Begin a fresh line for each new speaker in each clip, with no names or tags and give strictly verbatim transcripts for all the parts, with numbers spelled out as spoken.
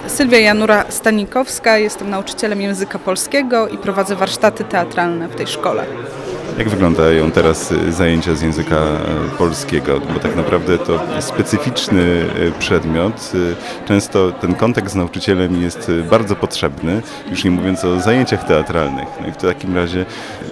Sylwia Janura-Stanikowska, jestem nauczycielem języka polskiego i prowadzę warsztaty teatralne w tej szkole.
Jak wyglądają teraz zajęcia z języka polskiego? Bo tak naprawdę to specyficzny przedmiot. Często ten kontakt z nauczycielem jest bardzo potrzebny, już nie mówiąc o zajęciach teatralnych. No i w takim razie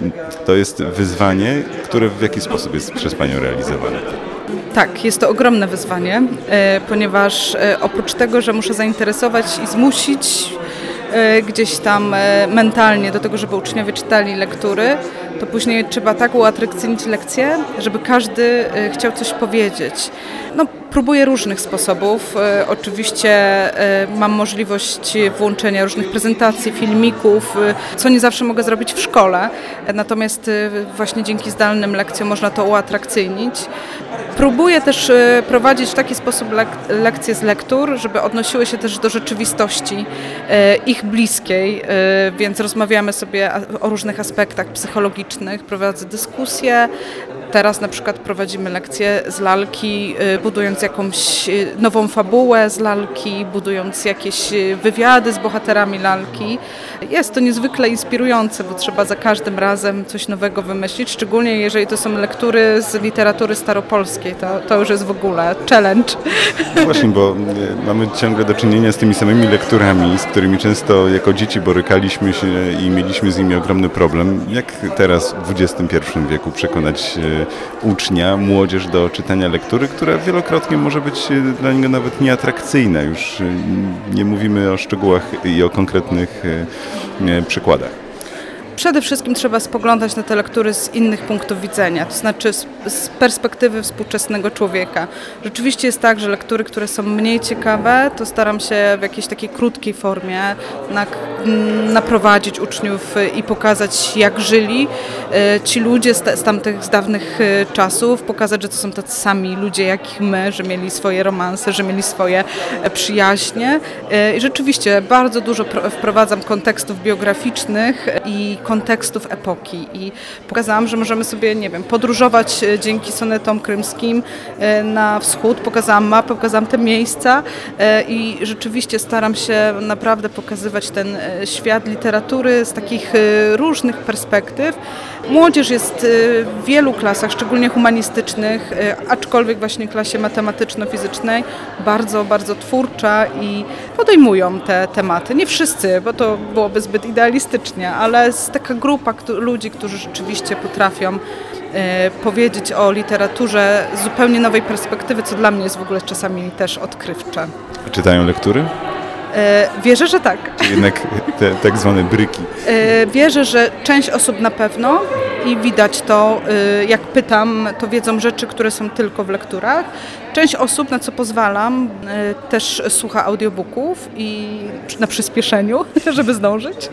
to jest wyzwanie, które w jaki sposób jest przez Panią realizowane?
Tak, jest to ogromne wyzwanie, ponieważ oprócz tego, że muszę zainteresować i zmusić gdzieś tam mentalnie do tego, żeby uczniowie czytali lektury, to później trzeba tak uatrakcyjnić lekcje, żeby każdy chciał coś powiedzieć. No, próbuję różnych sposobów. Oczywiście mam możliwość włączenia różnych prezentacji, filmików, co nie zawsze mogę zrobić w szkole. Natomiast właśnie dzięki zdalnym lekcjom można to uatrakcyjnić. Próbuję też prowadzić w taki sposób lek- lekcje z lektur, żeby odnosiły się też do rzeczywistości ich bliskiej, więc rozmawiamy sobie o różnych aspektach psychologicznych, prowadzę dyskusje. Teraz na przykład prowadzimy lekcje z lalki, budując jakąś nową fabułę z lalki, budując jakieś wywiady z bohaterami lalki. Jest to niezwykle inspirujące, bo trzeba za każdym razem coś nowego wymyślić, szczególnie jeżeli to są lektury z literatury staropolskiej. To, to już jest w ogóle challenge.
No właśnie, bo mamy ciągle do czynienia z tymi samymi lekturami, z którymi często jako dzieci borykaliśmy się i mieliśmy z nimi ogromny problem. Jak teraz w dwudziestym pierwszym wieku przekonać ucznia, młodzież do czytania lektury, która wielokrotnie może być dla niego nawet nieatrakcyjna. Już nie mówimy o szczegółach i o konkretnych przykładach.
Przede wszystkim trzeba spoglądać na te lektury z innych punktów widzenia, to znaczy z, z perspektywy współczesnego człowieka. Rzeczywiście jest tak, że lektury, które są mniej ciekawe, to staram się w jakiejś takiej krótkiej formie na, naprowadzić uczniów i pokazać, jak żyli ci ludzie z, z tamtych z dawnych czasów, pokazać, że to są tacy sami ludzie jak my, że mieli swoje romanse, że mieli swoje przyjaźnie. I rzeczywiście bardzo dużo wprowadzam kontekstów biograficznych i kontekstów epoki i pokazałam, że możemy sobie, nie wiem, podróżować dzięki sonetom krymskim na wschód, pokazałam mapę, pokazałam te miejsca i rzeczywiście staram się naprawdę pokazywać ten świat literatury z takich różnych perspektyw. Młodzież jest w wielu klasach, szczególnie humanistycznych, aczkolwiek właśnie w klasie matematyczno-fizycznej bardzo, bardzo twórcza i podejmują te tematy. Nie wszyscy, bo to byłoby zbyt idealistycznie, ale jest taka grupa ludzi, którzy rzeczywiście potrafią powiedzieć o literaturze z zupełnie nowej perspektywy, co dla mnie jest w ogóle czasami też odkrywcze.
Czytają lektury?
Wierzę, że tak.
Czy jednak te tak zwane bryki?
Wierzę, że część osób na pewno i widać to, jak pytam, to wiedzą rzeczy, które są tylko w lekturach. Część osób, na co pozwalam, też słucha audiobooków i na przyspieszeniu, żeby zdążyć,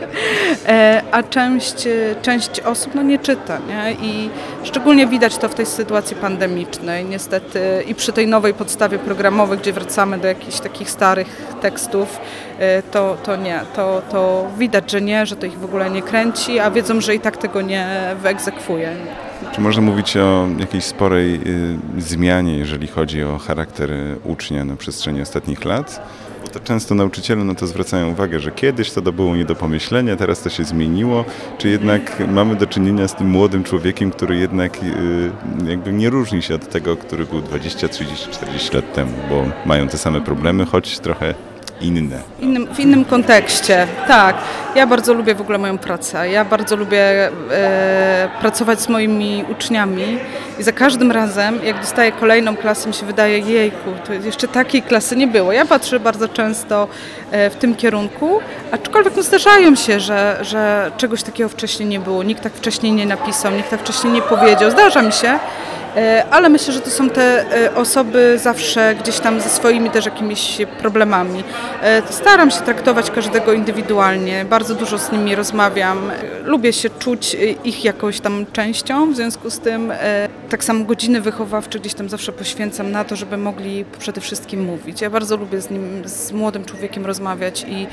a część, część osób no, nie czyta. Nie? I szczególnie widać to w tej sytuacji pandemicznej, niestety, i przy tej nowej podstawie programowej, gdzie wracamy do jakichś takich starych tekstów, to, to nie, to, to widać, że nie, że to ich w ogóle nie kręci, a wiedzą, że i tak tego nie wyegzekwuje.
Czy można mówić o jakiejś sporej y, zmianie, jeżeli chodzi o charakter ucznia na przestrzeni ostatnich lat? Bo to często nauczyciele na to zwracają uwagę, że kiedyś to było nie do pomyślenia, teraz to się zmieniło. Czy jednak mamy do czynienia z tym młodym człowiekiem, który jednak y, jakby nie różni się od tego, który był dwadzieścia, trzydzieści, czterdzieści lat temu, bo mają te same problemy, choć trochę inne.
Innym, w innym kontekście, tak. Ja bardzo lubię w ogóle moją pracę. Ja bardzo lubię e, pracować z moimi uczniami i za każdym razem, jak dostaję kolejną klasę, mi się wydaje, jejku, to jeszcze takiej klasy nie było. Ja patrzę bardzo często e, w tym kierunku, aczkolwiek no, zdarzają się, że, że czegoś takiego wcześniej nie było. Nikt tak wcześniej nie napisał, nikt tak wcześniej nie powiedział. Zdarza mi się. Ale myślę, że to są te osoby zawsze gdzieś tam ze swoimi też jakimiś problemami. Staram się traktować każdego indywidualnie, bardzo dużo z nimi rozmawiam. lubię się czuć ich jakąś tam częścią, w związku z tym tak samo godziny wychowawcze gdzieś tam zawsze poświęcam na to, żeby mogli przede wszystkim mówić. Ja bardzo lubię z nim, z młodym człowiekiem rozmawiać i,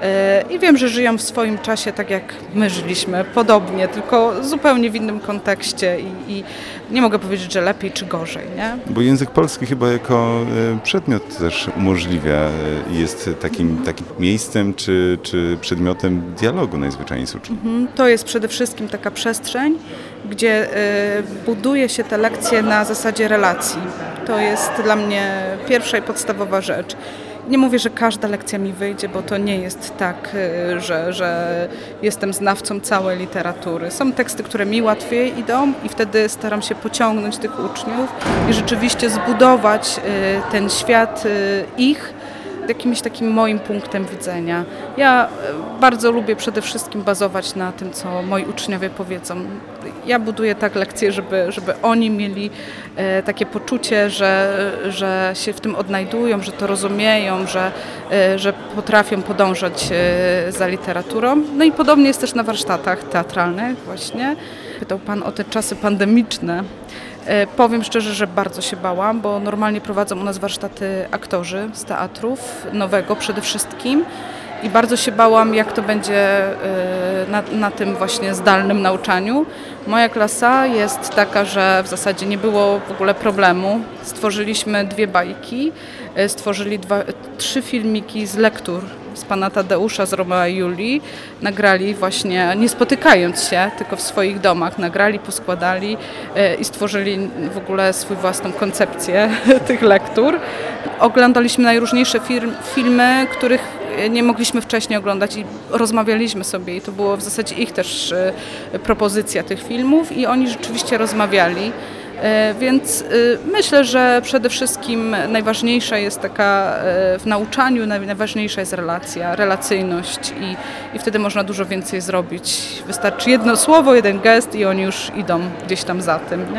i wiem, że żyją w swoim czasie tak jak my żyliśmy, podobnie, tylko zupełnie w innym kontekście i, i nie mogę powiedzieć, że lepiej czy gorzej, nie?
Bo język polski chyba jako przedmiot też umożliwia, jest takim, takim miejscem czy, czy przedmiotem dialogu najzwyczajniej z uczniem.
Mhm, to jest przede wszystkim taka przestrzeń, gdzie buduje się te lekcje na zasadzie relacji. To jest dla mnie pierwsza i podstawowa rzecz. Nie mówię, że każda lekcja mi wyjdzie, bo to nie jest tak, że, że jestem znawcą całej literatury. Są teksty, które mi łatwiej idą i wtedy staram się pociągnąć tych uczniów i rzeczywiście zbudować ten świat ich jakimś takim moim punktem widzenia. Ja bardzo lubię przede wszystkim bazować na tym, co moi uczniowie powiedzą. Ja buduję tak lekcje, żeby, żeby oni mieli e, takie poczucie, że, że się w tym odnajdują, że to rozumieją, że, e, że potrafią podążać e, za literaturą. No i podobnie jest też na warsztatach teatralnych właśnie. Pytał Pan o te czasy pandemiczne. Powiem szczerze, że bardzo się bałam, bo normalnie prowadzą u nas warsztaty aktorzy z teatrów, nowego przede wszystkim i bardzo się bałam, jak to będzie na, na tym właśnie zdalnym nauczaniu. Moja klasa jest taka, że w zasadzie nie było w ogóle problemu. Stworzyliśmy dwie bajki, stworzyli dwa, trzy filmiki z lektur z pana Tadeusza, z Romea i Julii. Nagrali właśnie, nie spotykając się, tylko w swoich domach. Nagrali, poskładali i stworzyli w ogóle swój własną koncepcję tych lektur. Oglądaliśmy najróżniejsze film, filmy, których nie mogliśmy wcześniej oglądać i rozmawialiśmy sobie i to było w zasadzie ich też propozycja tych filmów i oni rzeczywiście rozmawiali. Więc myślę, że przede wszystkim najważniejsza jest taka w nauczaniu, najważniejsza jest relacja, relacyjność i, i wtedy można dużo więcej zrobić. Wystarczy jedno słowo, jeden gest i oni już idą gdzieś tam za tym. Nie?